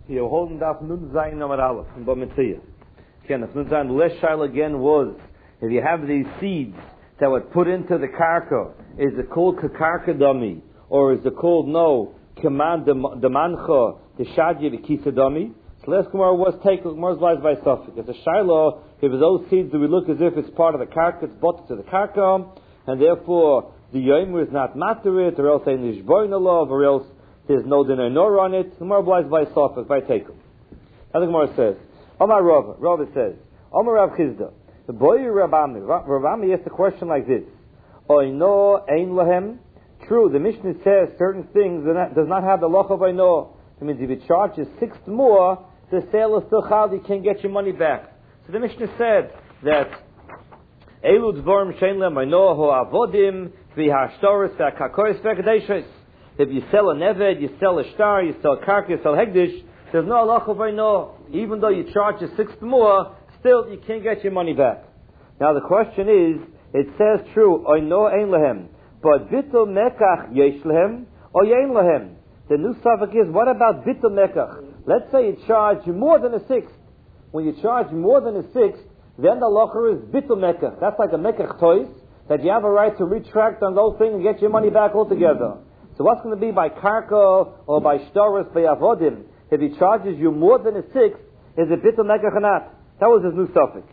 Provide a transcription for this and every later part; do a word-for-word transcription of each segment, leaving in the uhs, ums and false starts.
You're holding up Nun Zayin Amar Aleph from Bamitziyah. Again, if Nun Zayin, the last shaila again was, if you have these seeds that would put into the karka, is it called kakarka dami, or is it called no, command the mancha, the shadya, the kisa dami? So last Gemara was taken, Gemara's lies by Suffolk. It's a shaila, if those seeds do we look as if it's part of the karka, it's bought to the karka, and therefore the yomer is not materit, or else a nishboin love, or else there's no dinner nor on it. The Gemara lies by Suffolk, by Tekel. Now the Gemara says, Omar Rav, Rav says, Omar Rav Chizda, the boy Rabami, Rabami asked a question like this: Oino ein lahem. True, the Mishnah says certain things that does not have the loch of oino. That means if it charges six more, the sale is still chal. You can't get your money back. So the Mishnah said that Elu dvorim shein lehem oino ho avodim v'hashtoris v'akakoris v'akadeishos. If you sell a neved, you sell a star, you sell a karka, you sell hegdish, there's no loch of oino. Even though you charge a sixth more, still you can't get your money back. Now the question is, it says true, oino ein lehem, but bitul mekach yesh lehem, or yein lehem. The new suffix is, what about bitul mekach? Let's say you charge more than a sixth. When you charge more than a sixth, then the locher is bitul mekach. That's like a mekach toys, that you have a right to retract on those things and get your money back altogether. So what's going to be by karka or by shtaris by avodim? If he charges you more than a sixth, is it bitul mekach or not? That was his new suffix.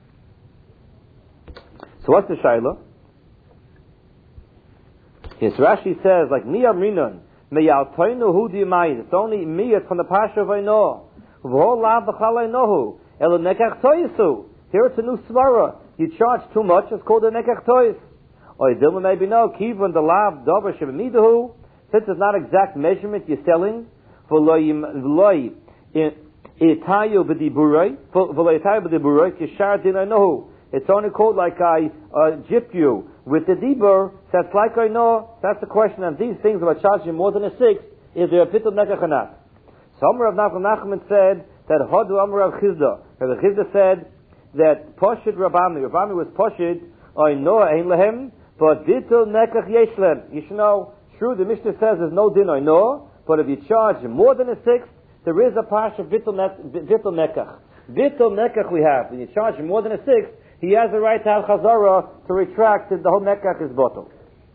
So what's the shaila? Yes, Rashi says, like, mi amrinon, me yaltoinu hu di'mayid. It's only miyat from the pasha of Eino. V'hol lav b'chal Einohu. Elo nekach toyisu. Here it's a new svara. You charge too much, it's called a nekach toyis. Or dilma maybe no, kivon the lav dover shebemidahu. Since it's not exact measurement you're selling, v'loi itayu b'diburoi, v'loi itayu b'diburoi, kishar din Einohu. It's only called like I uh, jip you with the dibur. That's like I know. That's the question. And these things about charging more than a sixth, is there a bitul mekach or not? So Amar Rav Nachman said that Hodu Amar Rav Chizda. Rav Chizda said that Poshid Rabami. Rabami was Poshid. I know ein lehem, but bitul mekach yesh lehem. You should know. True, the Mishnah says there's no din I know, but if you charge more than a sixth, there is a pash of bitul mekach. Bitul mekach we have. When you charge more than a sixth, he has the right to have chazara to retract if the whole mekach is bottled.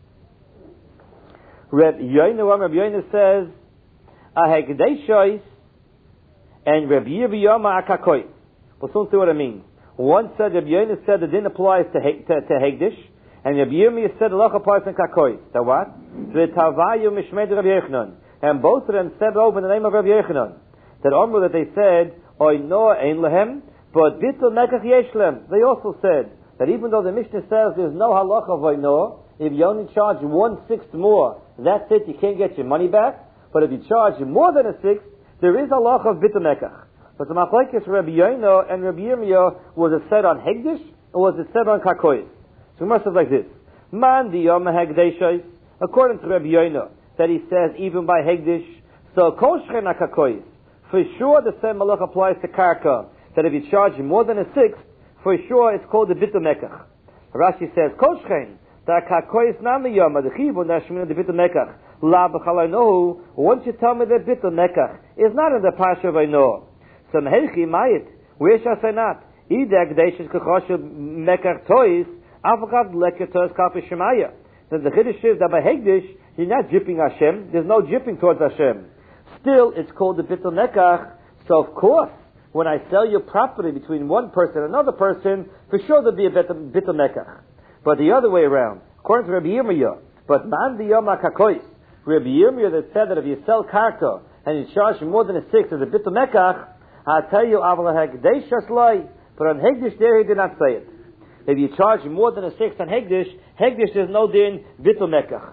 Reb Yoinu, Reb Yoinu says, a hegdeishois and Reb Yirmiyama akakois. We'll soon see what it means. One said, Reb Yoinu said the din applies to, to, to hegdish, and Reb Yirmiyah said the loch applies to kakois. The what? The tavayu mishmed Reb Yechanan. And both of them said over in the name of Reb Yechanan. That Omru that they said, oy no ein lehem, but bitul mekach yeshlem. They also said that even though the Mishnah says there's no halacha of oino, if you only charge one sixth more, that's it, you can't get your money back. But if you charge more than a sixth, there is halacha of bitul mekach. But the machlekes Rabbi Yoino and Rabbi Yirmiyah, was it said on hegdish or was it said on kakois? So we must have like this: Man di yom hegdeshos, according to Rabbi Yoino, that he says even by hegdish, so kol shchen kakois. For sure, the same halacha applies to karka. That if you charge more than a sixth, for sure it's called the bitul mekach. Rashi says, Kol shchen, da kakois nami yoma, the chibun, da shemina the bitul mekach, la b'chal Einohu, once you tell me that bitul mekach is not in the pasha of Eino. So mehechi mayit, where shall I say not? Ida gdeishes kachoshe mekach tois, avachad leker tois kapi shemaya. Then the chiddush is that by hegdish, you're not jipping Hashem, there's no jipping towards Hashem. Still, it's called the bitul mekach, so of course, when I sell your property between one person and another person, for sure there'll be a bitul mekach. But the other way around, according to Rabbi Yirmiyah, but man di yom kakois, Rabbi Yirmiyah that said that if you sell karka and you charge more than a sixth as a bitul mekach, I'll tell you, aval hegdish aslai, but on hegdish there he did not say it. If you charge more than a sixth on hegdish, hegdish there's no din bitul mekach.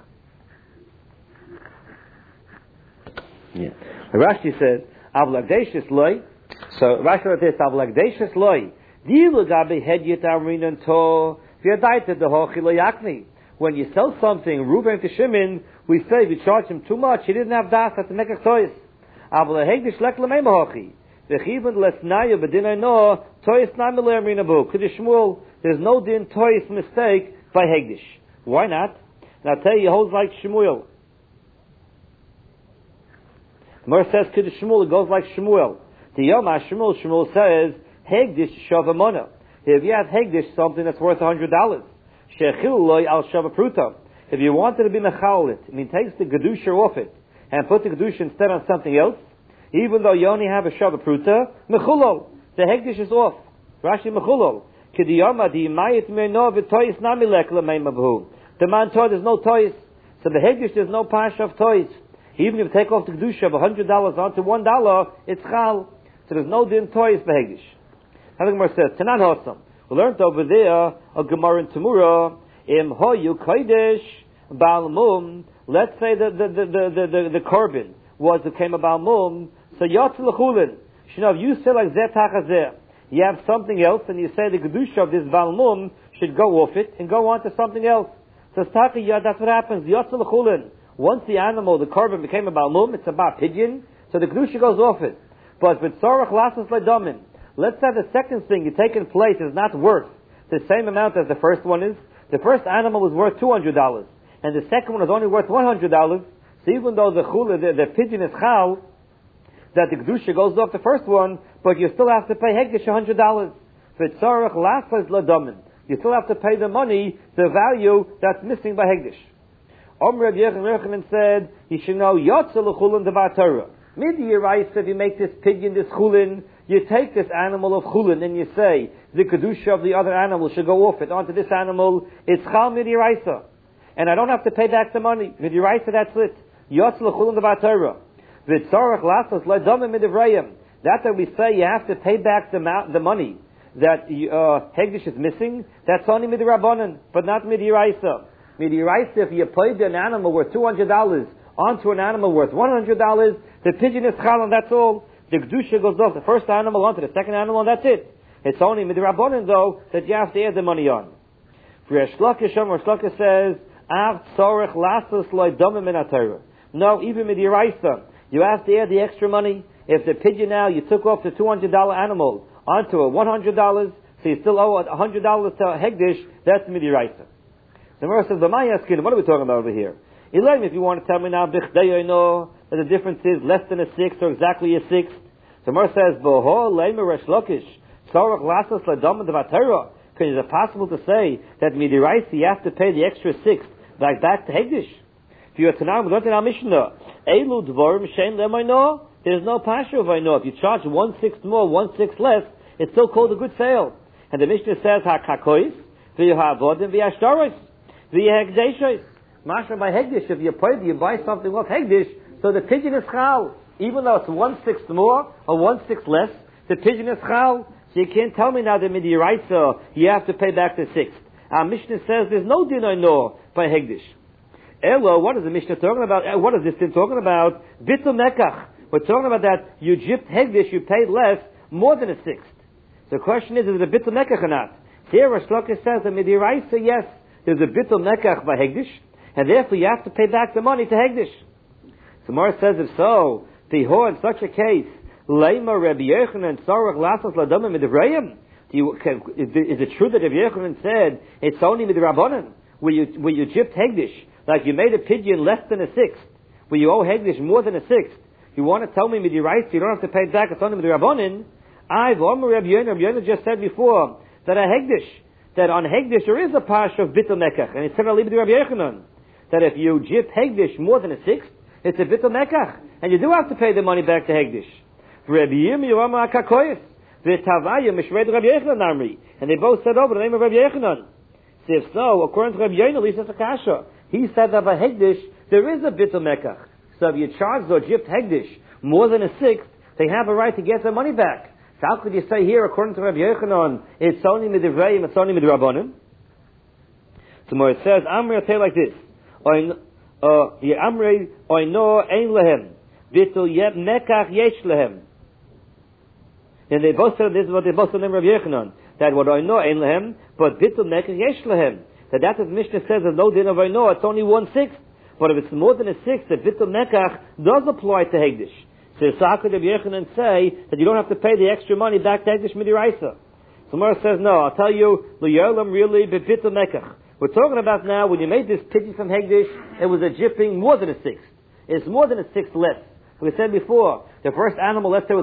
Yeah. Rashi says, aval hegdish aslai. So Rashi wrote this: "Avlagdeishas loy dilu gabe hedyet amrinan to v'yadayte dehochi lo yakni." When you sell something, Reuben to Shimon, we say we charge him too much. He didn't have das at the mekach toys. Avlahegdish lek lemeimahochi v'chivon lesnayu b'dinay no toys nami le'amrinabu. Kiddush Shmuel, there's no din toys mistake by hegdish. Why not? And I'll tell you, he holds like Shmuel. Gemara says Kiddush Shmuel, it goes like Shmuel. The Yoma Shmuel, Shmuel says, Hegdish Shava Mona. If you have Hegdish, something that's worth a hundred dollars. Shechil loy al Shava Pruta. If you wanted to be Mechalit, I mean, takes the Gedusha off it, and put the Gedusha instead on something else, even though you only have a Shava Pruta, Mechulol. The Hegdish is off. Rashi Mechulol. Kidiyama di Mayit Meno v'toyis namilek l'mei mabhu. The man toy, there's no toys. So the Hegdish, there's no pasha of toys. Even if you take off the Kedusha of one hundred dollars onto one dollar, it's chal. So there's no din toys for Hegdish. How the Gemara says, Tanan Hosam. We learned over there, a Gemara in Tamura, Im hoyu kodesh bal mum. Let's say the, the, the, the, the, the, the korban was, it came a bal mum, so yotz l'chulin. You know, if you say like zeh tachazeh, you have something else, and you say the Kedusha of this bal mum should go off it, and go on to something else. So yeah, that's what happens. Yotz l'chulin. Once the animal, the korban became a balmum, it's about pigeon, so the kedusha goes off it. But with tzorach lasas ledamin, let's say the second thing you take in place is not worth the same amount as the first one is. The first animal was worth two hundred dollars, and the second one is only worth one hundred dollars. So even though the chula, the, the pigeon is chal, that the kedusha goes off the first one, but you still have to pay hegdish one hundred dollars. With tzorach lasas ledamin, you still have to pay the money, the value that's missing by hegdish. Om Reb Yochanan said, you should know, Yotze l'chulin devar Torah. Midi Yiraisa, if you make this pigeon, this chulin, you take this animal of chulin and you say, the kedusha of the other animal should go off it onto this animal, it's chal Midi Yiraisa. And I don't have to pay back the money. Midi Yiraisa, that's it. Yotze l'chulin devar Torah. V'tzorach lasos le'domim midivrayim. That's what we say, you have to pay back the, ma- the money that uh, Hegdish is missing. That's only Midi Rabbanan, but not Midi Yiraisa. Midiraisa, if you played an animal worth two hundred dollars onto an animal worth one hundred dollars, the pigeon is chal, and that's all. The kedusha goes off the first animal onto the second animal, and that's it. It's only midrabanan though that you have to add the money on. For Resh Lakish, Resh Lakish says, "Av tzorech lasos loy domim min haTorah." No, even midiraisa, you have to add the extra money. If the pigeon now you took off the two hundred dollar animal onto a one hundred dollars, so you still owe a hundred dollars to Hegdish. That's midiraisa. The Gemara says, what are we talking about over here? Elaim, if you want to tell me now, bichdei I know that the difference is less than a sixth or exactly a sixth. The Gemara says, Boho leimer resh lakish, tzorach lasos ledam devar Torah. Because is it possible to say that midiraisa you have to pay the extra sixth like back to Hegdish? If you are Tanam, we learned in our Mishnah, Elu dvorim shein lemaino, there's no pasha of I know. If you charge one sixth more, one sixth less, it's still called a good sale. And the Mishnah says, ha-kakois, v'yahavodim v'yashtaros. The Hegdish, Mashma by Hegdish, if you pay, you buy something off Hegdish, so the pigeon is chal. Even though it's one sixth more or one sixth less, the pigeon is chal. So you can't tell me now that midiraisa you have to pay back the sixth. Our Mishnah says there's no din I know by Hegdish. Elo, what is the Mishnah talking about? What is this thing talking about? Bitul mekach. We're talking about that you jipped Hegdish, you paid less, more than a sixth. So the question is, is it a bitul mekach or not? Here Resh Lakish says that midiraisa, yes, there's a bitul mekach by Hegdish, and therefore you have to pay back the money to Hegdish. So Mar says, if so, Tiho, in such a case, Leima Rabbi Yochanan Tzorach Lasos Ladamim Midivrayim. Is it true that Rabbi Yochanan said it's only Midrabanan, where you where you jipped Hegdish, like you made a pigeon less than a sixth, where you owe Hegdish more than a sixth? You want to tell me Midiraisa, you don't have to pay it back, it's only Midrabanan? I've Omer Rabbi Yochanan, Rabbi Yochanan just said before that a Hegdish, that on Hegdish there is a pash of bitul mekach, and it's said Rabbi Yochanan that if you jip Hegdish more than a sixth, it's a bitul mekach, and you do have to pay the money back to Hegdish. Rabbi Yirmiyah Akakoyes, v'Tavaya Mishred Rabbi Yochanan Namri, and they both said over the name of Rabbi Yochanan. So if so, according to Rabbi Yochanan, at least that's a kasha. He said that by Hegdish there is a bitul mekach. So if you charge or jipped Hegdish more than a sixth, they have a right to get their money back. So how could you say here, according to Rabbi Yochanan, it's only midivrayim, it's only midrabanan? So more it says, Amri, I'll tell you like this. Amri, oino ein lehem, bitul yeb mekach yesh lehem. And they both said, this is what they both said in Rabbi Yochanan, that what oino ein lehem, but bitul mekach yesh lehem. That that's what the Mishnah says, there's no din of oino, it's only one sixth. But if it's more than a sixth, the bitul mekach does apply to Hegdish. So how could Rabbi Yochanan say that you don't have to pay the extra money back to Hegdish midiraisa? So Mara says, no, I'll tell you, l'yolam really bebitul mekach. We're talking about now, when you made this pigeon from Hegdish, it was a jipping more than a sixth. It's more than a sixth less. We said before, the first animal, let's say,